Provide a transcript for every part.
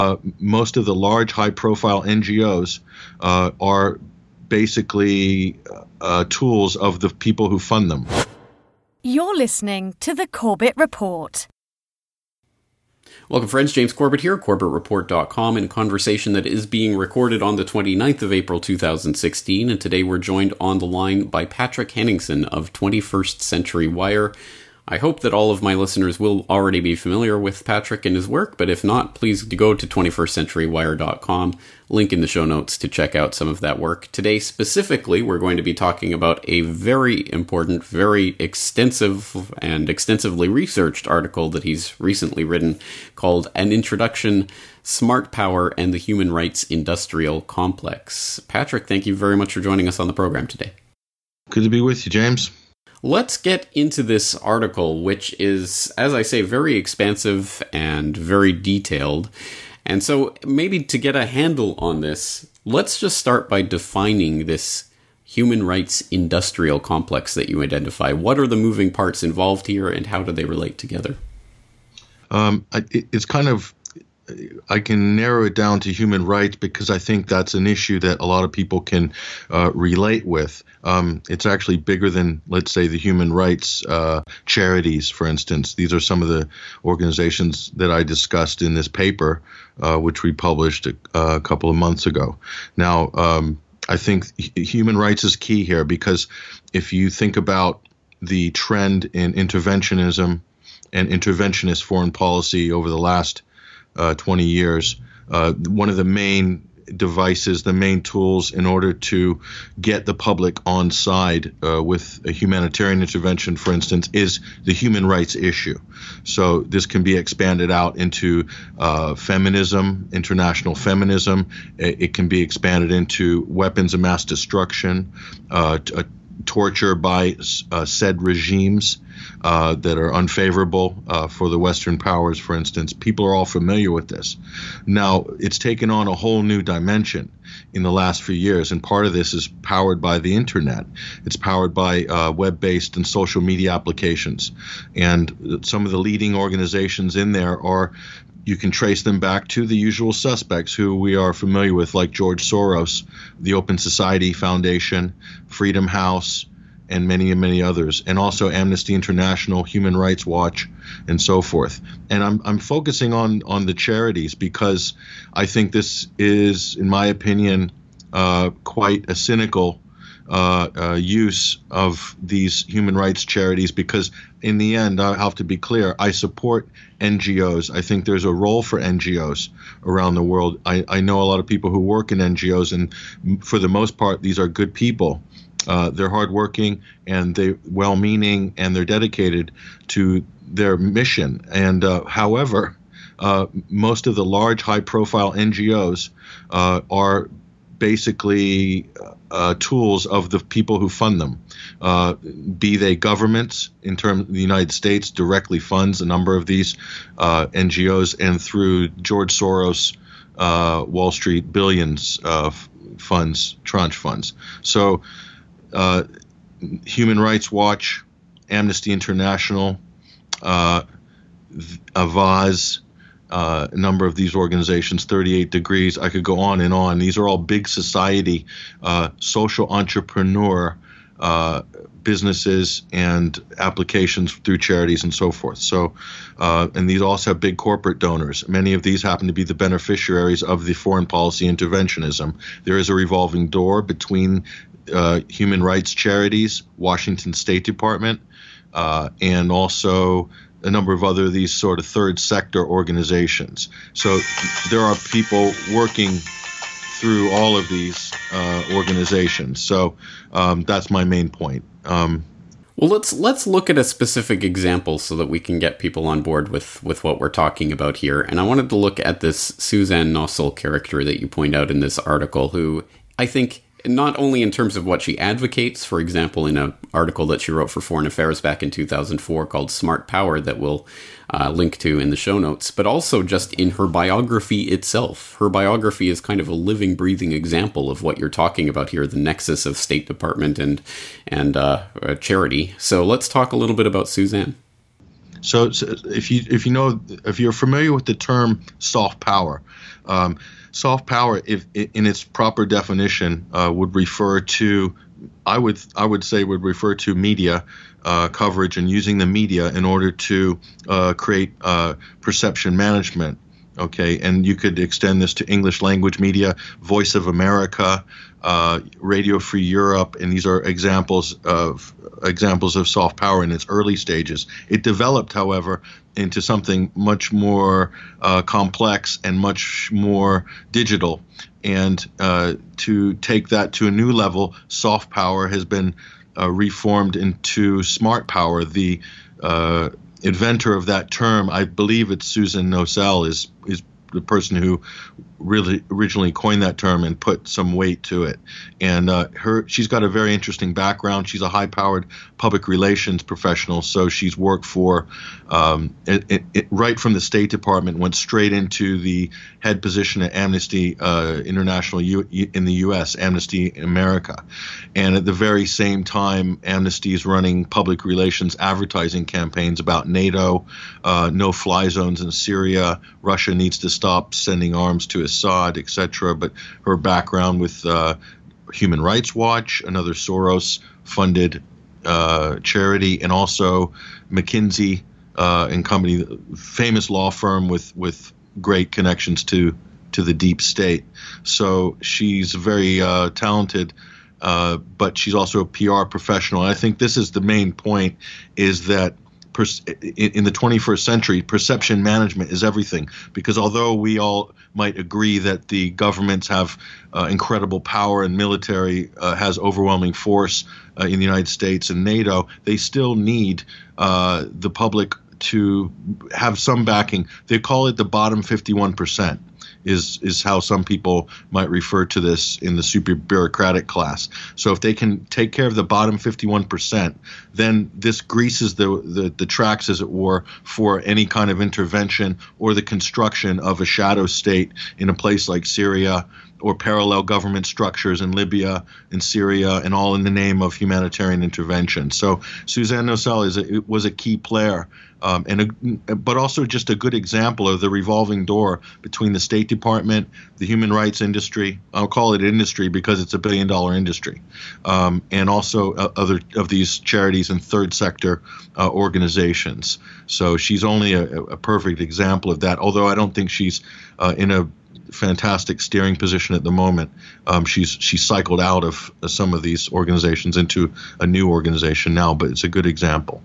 Most of the large, high-profile NGOs are basically tools of the people who fund them. You're listening to The Corbett Report. Welcome, friends. James Corbett here, CorbettReport.com, in a conversation that is being recorded on the 29th of April 2016, and today we're joined on the line by Patrick Henningsen of 21st Century Wire. I hope that all of my listeners will already be familiar with Patrick and his work, but if not, please go to 21stcenturywire.com, link in the show notes to check out some of that work. Today, specifically, we're going to be talking about a very important, very extensive and extensively researched article that he's recently written called An Introduction, Smart Power and the Human Rights Industrial Complex. Patrick, thank you very much for joining us on the program today. Good to be with you, James. Let's get into this article, which is, as I say, very expansive and very detailed. And so maybe to get a handle on this, let's just start by defining this human rights industrial complex that you identify. What are the moving parts involved here, and how do they relate together? It's kind of, I can narrow it down to human rights because I think that's an issue that a lot of people can relate with. It's actually bigger than, let's say, the human rights charities, for instance. These are some of the organizations that I discussed in this paper, which we published a couple of months ago. Now, I think human rights is key here because if you think about the trend in interventionism and interventionist foreign policy over the last 20 years, one of the main devices, the main tools in order to get the public on side with a humanitarian intervention, for instance, is the human rights issue. So this can be expanded out into feminism, international feminism. It can be expanded into weapons of mass destruction, torture by said regimes that are unfavorable for the Western powers, for instance. People are all familiar with this. Now, it's taken on a whole new dimension in the last few years, and part of this is powered by the internet. It's powered by web-based and social media applications. And some of the leading organizations in there are, you can trace them back to the usual suspects who we are familiar with, like George Soros, the Open Society Foundation, Freedom House, and many others, and also Amnesty International, Human Rights Watch, and so forth. And I'm focusing on the charities because I think this is, in my opinion, quite a cynical use of these human rights charities, because in the end, I have to be clear, I support NGOs. I think there's a role for NGOs around the world. I know a lot of people who work in NGOs, and for the most part, these are good people. They're hardworking and they're well-meaning and they're dedicated to their mission. And however, most of the large, high-profile NGOs are basically tools of the people who fund them. Be they governments, in terms of the United States, directly funds a number of these NGOs, and through George Soros, Wall Street billions of funds, tranche funds. So Human Rights Watch, Amnesty International, Avaaz, a number of these organizations, 38 Degrees, I could go on and on. These are all big society, social entrepreneur businesses and applications through charities and so forth. So, and these also have big corporate donors. Many of these happen to be the beneficiaries of the foreign policy interventionism. There is a revolving door between human rights charities, Washington State Department, and also a number of other these sort of third sector organizations. So there are people working through all of these organizations. So that's my main point. Well, let's look at a specific example so that we can get people on board with what we're talking about here. And I wanted to look at this Suzanne Nossel character that you point out in this article, who I think not only in terms of what she advocates, for example, in an article that she wrote for Foreign Affairs back in 2004 called Smart Power that we'll link to in the show notes, but also just in her biography itself. Her biography is kind of a living, breathing example of what you're talking about here, the nexus of State Department and charity. So let's talk a little bit about Suzanne. So if you're familiar with the term soft power, Soft power, if in its proper definition, would refer to, I would say, would refer to media coverage and using the media in order to create perception management. Okay, and you could extend this to English language media, Voice of America, Radio Free Europe, and these are examples of soft power in its early stages. It developed, however, into something much more complex and much more digital. And to take that to a new level, soft power has been reformed into smart power. The inventor of that term, I believe it's Susan Nocell, is the person who really originally coined that term and put some weight to it. And she's got a very interesting background. She's a high-powered public relations professional, so she's worked for right from the State Department, went straight into the head position at Amnesty International in the U.S., Amnesty America. And at the very same time, Amnesty is running public relations advertising campaigns about NATO, no-fly zones in Syria, Russia needs to stop sending arms to Assad, etc. But her background with Human Rights Watch, another Soros-funded charity, and also McKinsey and Company, famous law firm with great connections to the deep state. So she's very talented, but she's also a PR professional. And I think this is the main point, is that in the 21st century, perception management is everything, because although we all might agree that the governments have incredible power and military has overwhelming force in the United States and NATO, they still need the public to have some backing. They call it the bottom 51%. Is how some people might refer to this in the super bureaucratic class. So if they can take care of the bottom 51%, then this greases the tracks, as it were, for any kind of intervention or the construction of a shadow state in a place like Syria, or parallel government structures in Libya and Syria, and all in the name of humanitarian intervention. So Suzanne Nocell was a key player, but also just a good example of the revolving door between the State Department, the human rights industry. I'll call it industry because it's a billion-dollar industry, and also other of these charities and third sector organizations. So she's only a perfect example of that, although I don't think she's in a fantastic steering position at the moment. She's cycled out of some of these organizations into a new organization now, but it's a good example.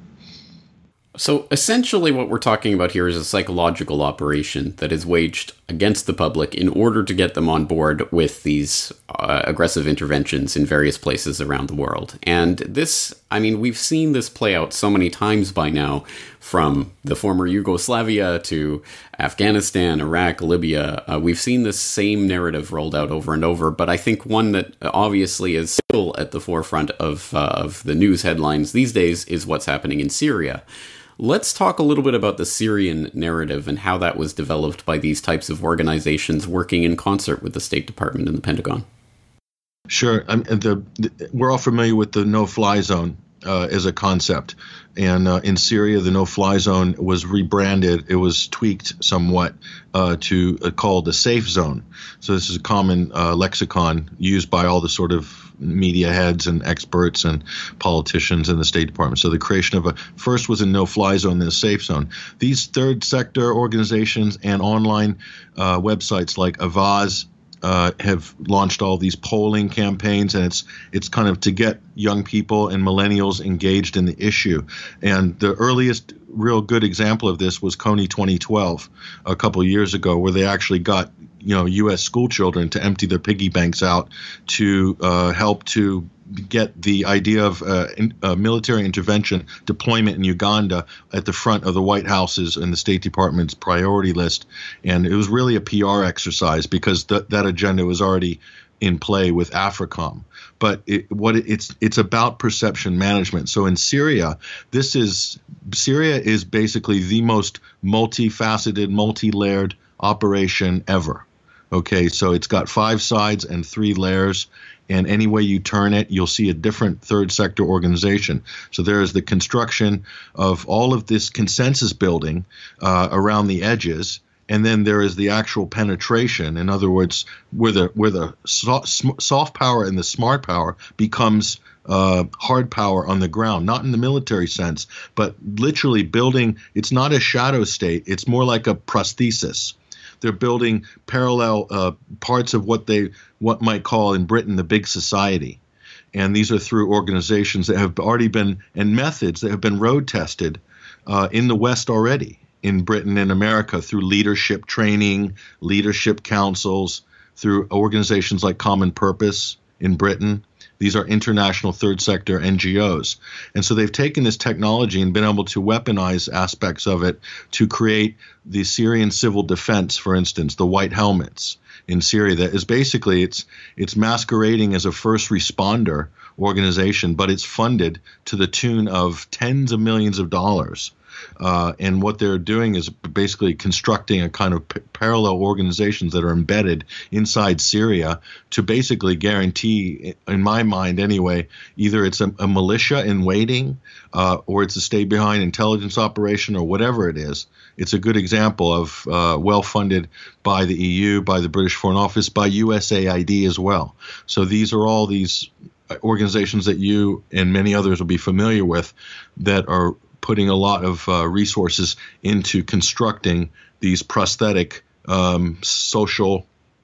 So essentially what we're talking about here is a psychological operation that is waged against the public in order to get them on board with these aggressive interventions in various places around the world. And this, I mean, we've seen this play out so many times by now, from the former Yugoslavia to Afghanistan, Iraq, Libya. We've seen this same narrative rolled out over and over, but I think one that obviously is still at the forefront of the news headlines these days is what's happening in Syria. Let's talk a little bit about the Syrian narrative and how that was developed by these types of organizations working in concert with the State Department and the Pentagon. Sure. We're all familiar with the no-fly zone as a concept. And in Syria, the no-fly zone was rebranded. It was tweaked somewhat to called the safe zone. So this is a common lexicon used by all the sort of media heads and experts and politicians in the State Department. So the creation of first was a no-fly zone, then a safe zone. These third sector organizations and online websites like Avaaz have launched all these polling campaigns, and it's kind of to get young people and millennials engaged in the issue. And the earliest real good example of this was Kony 2012, a couple of years ago, where they actually got U.S. school children to empty their piggy banks out to help to get the idea of military intervention deployment in Uganda at the front of the White House's and the State Department's priority list. And it was really a PR exercise because that agenda was already in play with AFRICOM. But it's about perception management. So in Syria, Syria is basically the most multifaceted, multi-layered operation ever. Okay, so it's got 5 sides and 3 layers, and any way you turn it, you'll see a different third sector organization. So there is the construction of all of this consensus building around the edges, and then there is the actual penetration. In other words, where the soft power and the smart power becomes hard power on the ground, not in the military sense, but literally building. It's not a shadow state. It's more like a prosthesis. They're building parallel parts of what might call in Britain the big society. And these are through organizations that have already been, and methods that have been road tested in the West already, in Britain and America, through leadership training, leadership councils, through organizations like Common Purpose in Britain. These are international third sector NGOs. And so they've taken this technology and been able to weaponize aspects of it to create the Syrian civil defense, for instance, the white helmets in Syria. That is basically, it's masquerading as a first responder organization, but it's funded to the tune of tens of millions of dollars. And what they're doing is basically constructing a kind of parallel organizations that are embedded inside Syria to basically guarantee, in my mind anyway, either it's a militia in waiting or it's a stay-behind intelligence operation or whatever it is. It's a good example of well-funded by the EU, by the British Foreign Office, by USAID as well. So these are all these organizations that you and many others will be familiar with that are putting a lot of resources into constructing these prosthetic social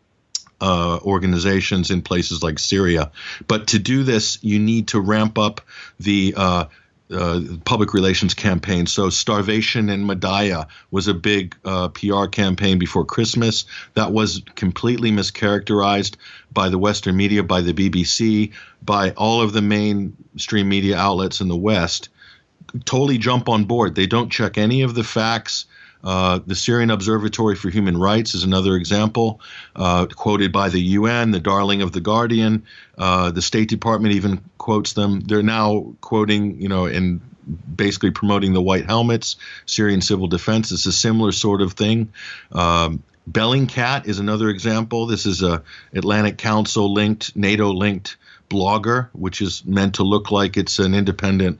organizations in places like Syria. But to do this, you need to ramp up the public relations campaign. So Starvation in Madaya was a big PR campaign before Christmas that was completely mischaracterized by the Western media, by the BBC, by all of the mainstream media outlets in the West. Totally jump on board. They don't check any of the facts. The Syrian Observatory for Human Rights is another example, quoted by the UN, the darling of the Guardian. The State Department even quotes them. They're now quoting, and basically promoting the white helmets, Syrian civil defense. It's a similar sort of thing. Bellingcat is another example. This is a Atlantic Council linked, NATO linked blogger, which is meant to look like it's an independent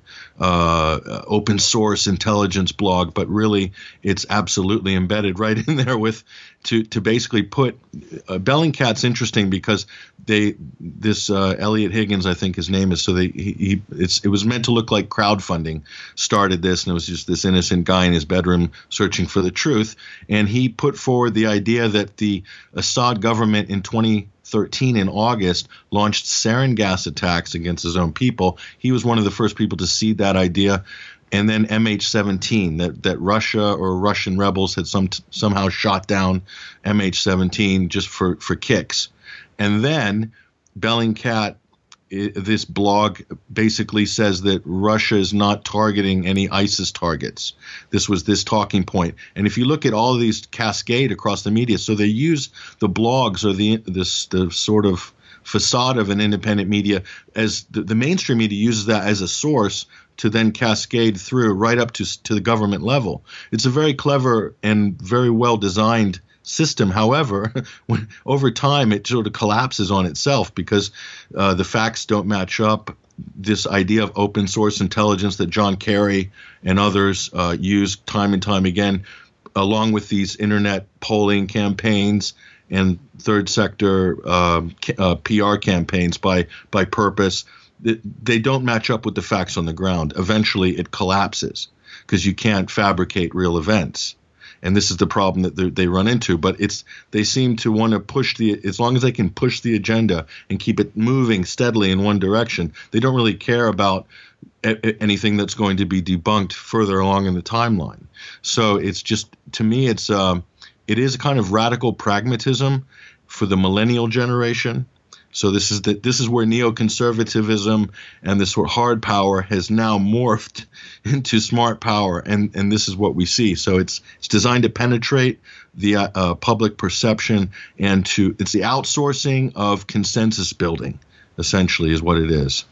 open source intelligence blog, but really it's absolutely embedded right in there with to basically put Bellingcat's interesting because this Elliot Higgins, I think his name is, so it was meant to look like crowdfunding started this, and it was just this innocent guy in his bedroom searching for the truth, and he put forward the idea that the Assad government in 2013 in August launched sarin gas attacks against his own people. He was one of the first people to see that idea. And then MH17, that Russia or Russian rebels had somehow shot down MH17 just for kicks. And then Bellingcat, this blog basically says that Russia is not targeting any ISIS targets. This was this talking point. And if you look at all of these cascade across the media, so they use the blogs or the sort of facade of an independent media as the mainstream media uses that as a source to then cascade through right up to the government level. It's a very clever and very well designed system. However, over time, it sort of collapses on itself because the facts don't match up. This idea of open source intelligence that John Kerry and others use time and time again, along with these internet polling campaigns and third sector PR campaigns by Purpose, they don't match up with the facts on the ground. Eventually, it collapses because you can't fabricate real events. And this is the problem that they run into. But they seem to want to push as long as they can push the agenda and keep it moving steadily in one direction, they don't really care about anything that's going to be debunked further along in the timeline. So it's just, to me, it is a kind of radical pragmatism for the millennial generation. So this is where neoconservatism and this sort of hard power has now morphed into smart power, and this is what we see. So it's designed to penetrate the public perception, and it's the outsourcing of consensus building, essentially, is what it is.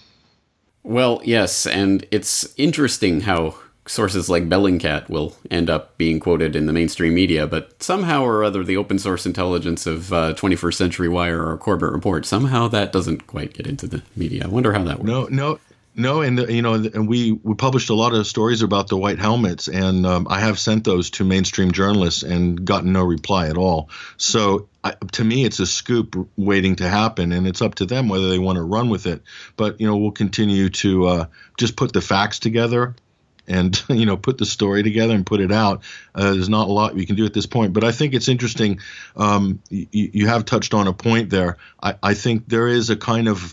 Well, yes, and it's interesting how sources like Bellingcat will end up being quoted in the mainstream media, but somehow or other the open source intelligence of 21st Century Wire or Corbett Report, somehow that doesn't quite get into the media. I wonder how that works. No, and and we published a lot of stories about the white helmets, and I have sent those to mainstream journalists and gotten no reply at all. So to me, it's a scoop waiting to happen, and it's up to them whether they want to run with it. But we'll continue to just put the facts together and put the story together and put it out. There's not a lot we can do at this point, but I think it's interesting. You have touched on a point there. I think there is a kind of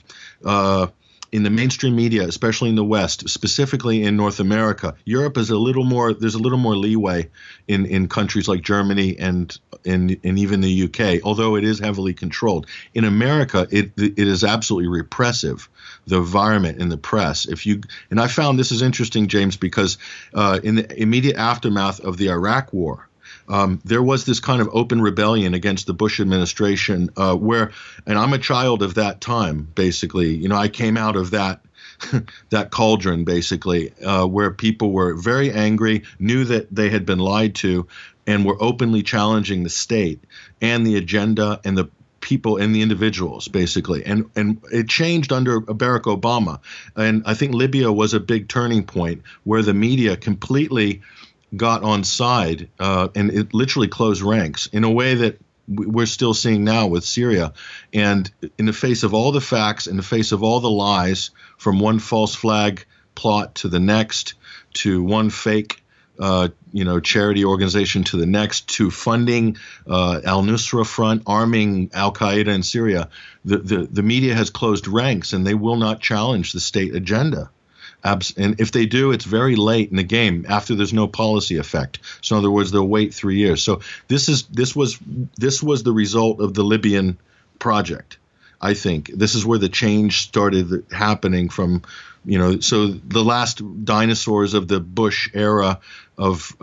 in the mainstream media, especially in the West, specifically in North America. Europe is there's a little more leeway in countries like Germany and even the UK, although it is heavily controlled. In America, it is absolutely repressive, the environment in the press. And I found this is interesting, James, because in the immediate aftermath of the Iraq War, there was this kind of open rebellion against the Bush administration and I'm a child of that time, basically. I came out of that cauldron, basically, where people were very angry, knew that they had been lied to, and were openly challenging the state and the agenda and the people and the individuals, basically. And it changed under Barack Obama. And I think Libya was a big turning point where the media completely got on side and it literally closed ranks in a way that we're still seeing now with Syria. And in the face of all the facts, in the face of all the lies, from one false flag plot to the next, to one fake charity organization to the next, to funding al-Nusra Front, arming al-Qaeda in Syria, the media has closed ranks and they will not challenge the state agenda. And if they do, it's very late in the game after there's no policy effect. So in other words, they'll wait 3 years. So this was the result of the Libyan project. I think this is where the change started happening from, so the last dinosaurs of the Bush era of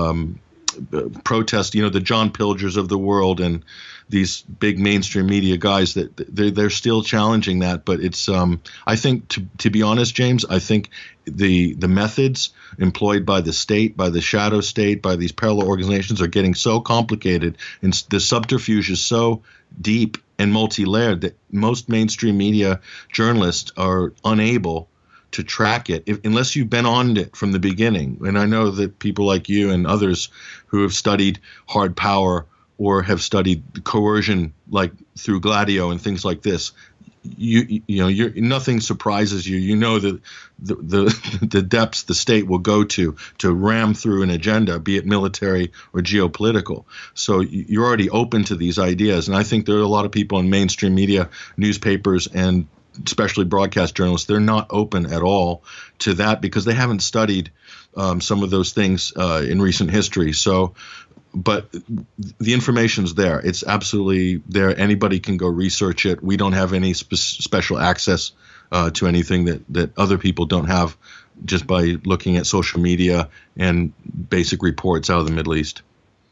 protest, the John Pilgers of the world and these big mainstream media guys, that they're still challenging that. But it's I think to be honest, James, I think the methods employed by the state, by the shadow state, by these parallel organizations are getting so complicated, and the subterfuge is so deep and multi-layered that most mainstream media journalists are unable to track it unless you've been on it from the beginning. And I know that people like you and others who have studied hard power or have studied coercion, like through Gladio and things like this, you're nothing surprises you. You know that the depths the state will go to ram through an agenda, be it military or geopolitical. So you're already open to these ideas, and I think there are a lot of people in mainstream media, newspapers, and especially broadcast journalists, they're not open at all to that because they haven't studied some of those things in recent history. So, but the information's there. It's absolutely there. Anybody can go research it. We don't have any special access to anything that other people don't have just by looking at social media and basic reports out of the Middle East.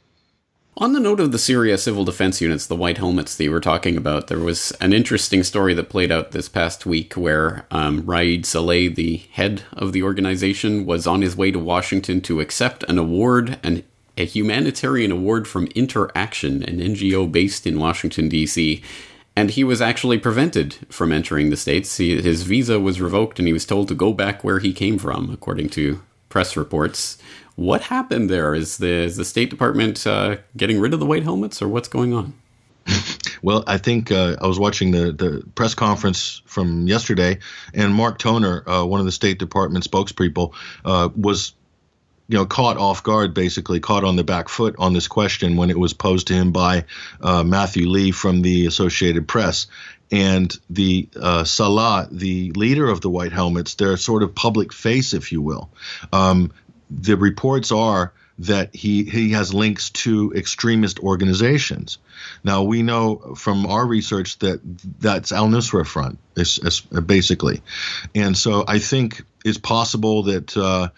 On the note of the Syria Civil Defense Units, the White Helmets that you were talking about, there was an interesting story that played out this past week where Raid Saleh, the head of the organization, was on his way to Washington to accept an award, a humanitarian award from Interaction, an NGO based in Washington, D.C., and he was actually prevented from entering the States. His visa was revoked and he was told to go back where he came from, according to press reports. What happened there? Is the State Department getting rid of the White Helmets, or what's going on? Well, I think I was watching the press conference from yesterday, and Mark Toner, one of the State Department spokespeople, was caught off guard, basically caught on the back foot on this question when it was posed to him by Matthew Lee from the Associated Press. And the Salah, the leader of the White Helmets, their sort of public face, if you will. The reports are that he has links to extremist organizations. Now, we know from our research that that's al-Nusra Front, basically. And so I think it's possible that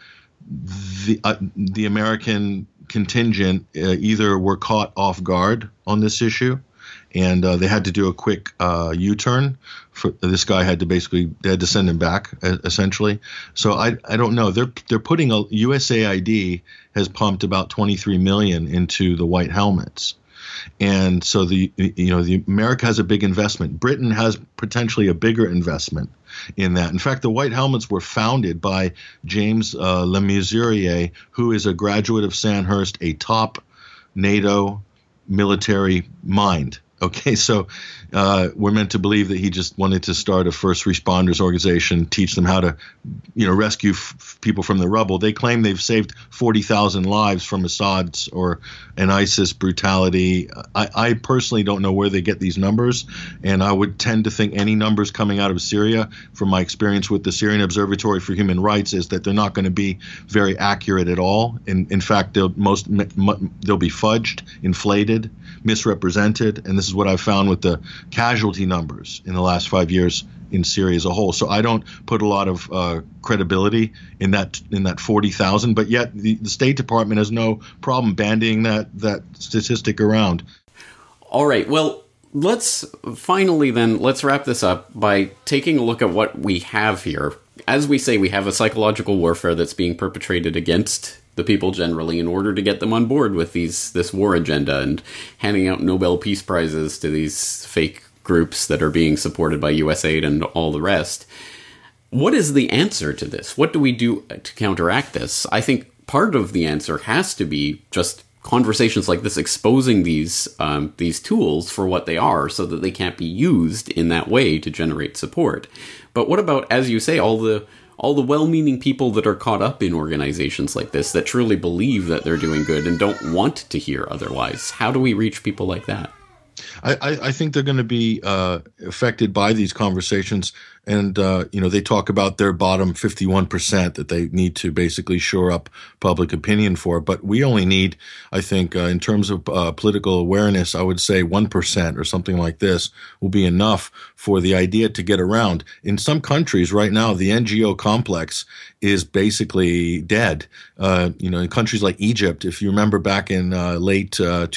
the American contingent either were caught off guard on this issue, and they had to do a quick U-turn. This guy had to send him back, essentially. So I don't know. They're putting USAID has pumped about $23 million into the White Helmets, And so the America has a big investment. Britain has potentially a bigger investment in that. In fact, the White Helmets were founded by James Le Mesurier, who is a graduate of Sandhurst, a top NATO military mind. Okay, so we're meant to believe that he just wanted to start a first responders organization, teach them how to, rescue people from the rubble. They claim they've saved 40,000 lives from Assad's or an ISIS brutality. I personally don't know where they get these numbers, and I would tend to think any numbers coming out of Syria, from my experience with the Syrian Observatory for Human Rights, is that they're not going to be very accurate at all. In fact, they'll be fudged, inflated, misrepresented, and this is what I've found with the casualty numbers in the last 5 years in Syria as a whole. So I don't put a lot of credibility in that 40,000, but yet the State Department has no problem bandying that statistic around. All right. Well, let's wrap this up by taking a look at what we have here. As we say, we have a psychological warfare that's being perpetrated against the people generally in order to get them on board with this war agenda and handing out Nobel Peace Prizes to these fake groups that are being supported by USAID and all the rest. What is the answer to this? What do we do to counteract this? I think part of the answer has to be just conversations like this, exposing these tools for what they are so that they can't be used in that way to generate support. But what about, as you say, all the well-meaning people that are caught up in organizations like this that truly believe that they're doing good and don't want to hear otherwise? How do we reach people like that? I think they're going to be affected by these conversations. And, they talk about their bottom 51% that they need to basically shore up public opinion for. But we only need, I think, in terms of political awareness, I would say 1% or something like this will be enough for the idea to get around. In some countries right now, the NGO complex is basically dead. In countries like Egypt, if you remember back in late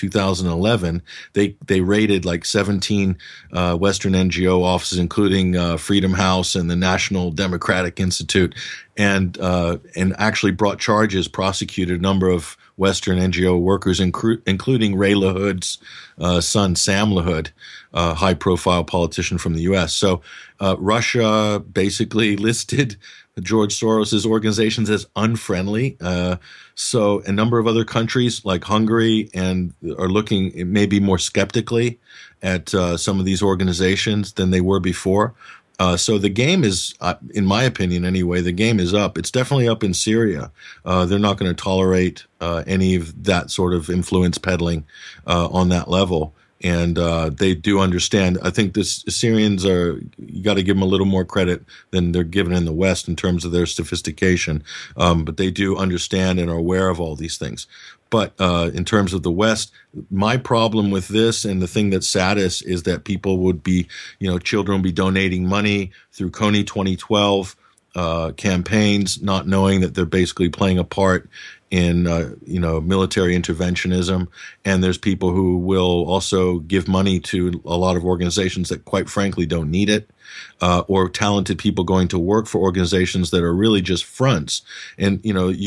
2011, they raided like 17 Western NGO offices, including Freedom House and the National Democratic Institute, and actually brought charges, prosecuted a number of Western NGO workers, including Ray LaHood's son, Sam LaHood, a high-profile politician from the U.S. So Russia basically listed George Soros's organizations as unfriendly. So a number of other countries like Hungary are looking maybe more skeptically at some of these organizations than they were before. So the game is, in my opinion anyway, the game is up. It's definitely up in Syria. They're not going to tolerate any of that sort of influence peddling on that level. And they do understand. I think the Syrians you got to give them a little more credit than they're given in the West in terms of their sophistication. But they do understand and are aware of all these things. But in terms of the West, my problem with this and the thing that's saddest is that people would be, children would be donating money through Kony 2012 campaigns, not knowing that they're basically playing a part in, military interventionism. And there's people who will also give money to a lot of organizations that, quite frankly, don't need it. Or talented people going to work for organizations that are really just fronts. And,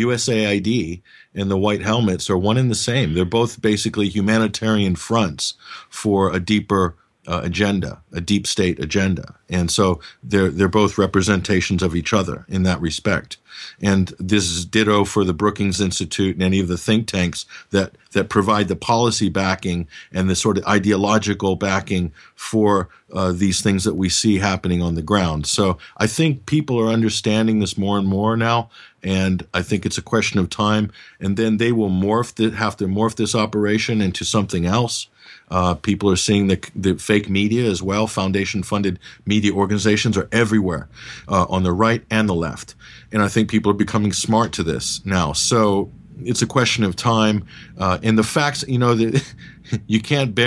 USAID and the White Helmets are one and the same. They're both basically humanitarian fronts for a deeper agenda, a deep state agenda. And so they're both representations of each other in that respect. And this is ditto for the Brookings Institute and any of the think tanks that provide the policy backing and the sort of ideological backing for these things that we see happening on the ground. So I think people are understanding this more and more now, and I think it's a question of time. And then they will have to morph this operation into something else. People are seeing the fake media as well. Foundation-funded media organizations are everywhere, on the right and the left. And I think people are becoming smart to this now. So it's a question of time. And the facts, that you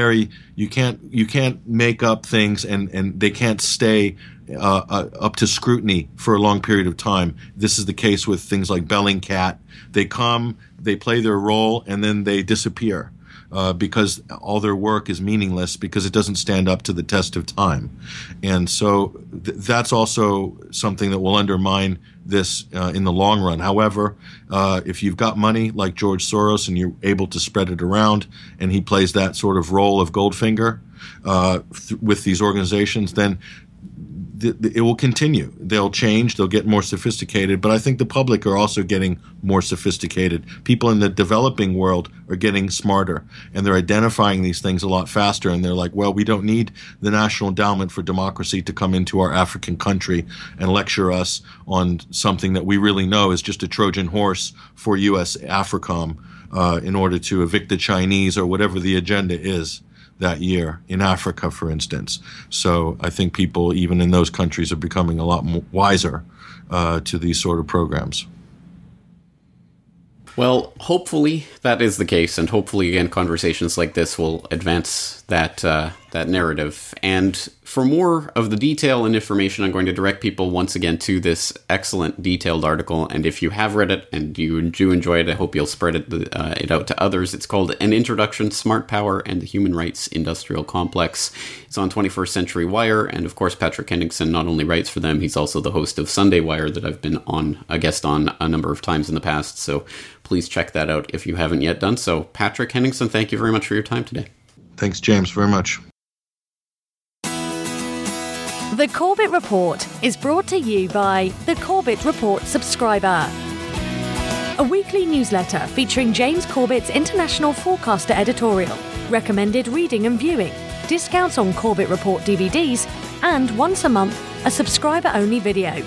can't make up things, and they can't stay up to scrutiny for a long period of time. This is the case with things like Bellingcat. They come, they play their role, and then they disappear. because all their work is meaningless because it doesn't stand up to the test of time. And so that's also something that will undermine this in the long run. However, if you've got money like George Soros and you're able to spread it around, and he plays that sort of role of Goldfinger with these organizations, then it will continue. They'll change, they'll get more sophisticated, but I think the public are also getting more sophisticated. People in the developing world are getting smarter, and they're identifying these things a lot faster, and they're like, well, we don't need the National Endowment for Democracy to come into our African country and lecture us on something that we really know is just a Trojan horse for U.S. AFRICOM in order to evict the Chinese or whatever the agenda is that year in Africa, for instance. So I think people, even in those countries, are becoming a lot more wiser to these sort of programs. Well, hopefully that is the case, and hopefully, again, conversations like this will advance that narrative. And for more of the detail and information, I'm going to direct people once again to this excellent detailed article. And if you have read it and you do enjoy it, I hope you'll spread it out to others. It's called An Introduction, Smart Power and the Human Rights Industrial Complex. It's on 21st Century Wire. And of course, Patrick Henningsen not only writes for them, he's also the host of Sunday Wire that I've been a guest on a number of times in the past. So please check that out if you haven't yet done so. Patrick Henningsen, thank you very much for your time today. Thanks, James, very much. The Corbett Report is brought to you by the Corbett Report subscriber, a weekly newsletter featuring James Corbett's International Forecaster editorial, recommended reading and viewing, discounts on Corbett Report DVDs, and once a month, a subscriber-only video.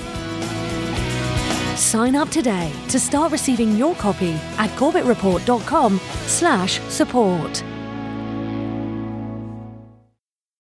Sign up today to start receiving your copy at corbettreport.com/support.